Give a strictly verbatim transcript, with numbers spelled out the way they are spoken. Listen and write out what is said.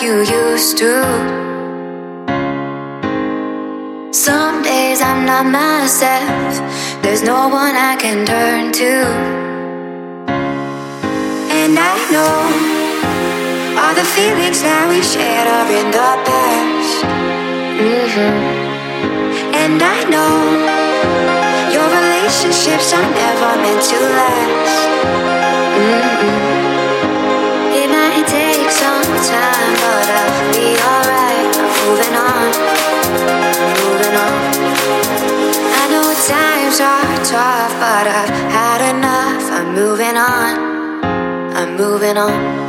you used to. Some days I'm not myself, there's no one I can turn to. And I know all the feelings that we shared are in the past. Mm-hmm. And I know your relationships are never meant to last. Mm-mm. It might take some time, but I'll be alright. I'm moving on, moving on. I know times are tough, but I've had enough. I'm moving on, I'm moving on.